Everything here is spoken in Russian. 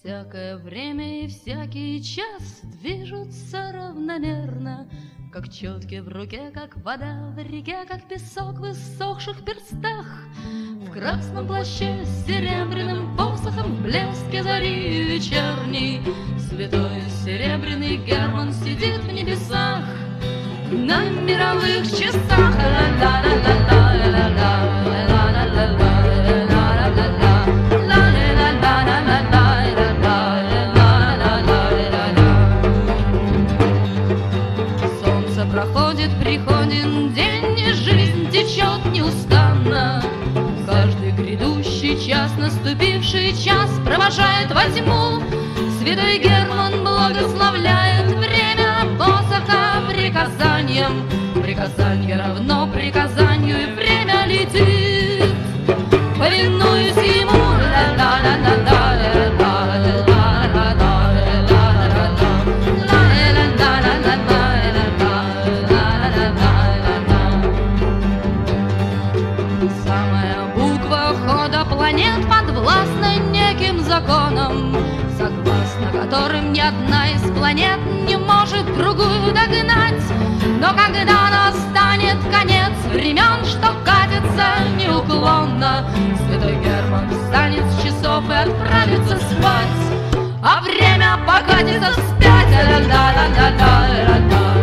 Всякое время и всякий час движутся равномерно, как четки в руке, как вода в реке, как песок в иссохших перстах. В красном плаще с серебряным посохом в блеске зари вечерней святой серебряный Герман сидит в небесах на мировых часах. Проходит, приходит день, и жизнь течет неустанно. Каждый грядущий час, наступивший час провожает во тьму. Святой Герман благословляет время посоха приказанием. Приказание равно приказанию, и время летит, повинуясь ему. Планет подвластна неким законам, согласно которым ни одна из планет не может другую догнать. Но когда настанет конец времен, что катится неуклонно, святой Герман встанет с часов и отправится спать, а время покатится вспять.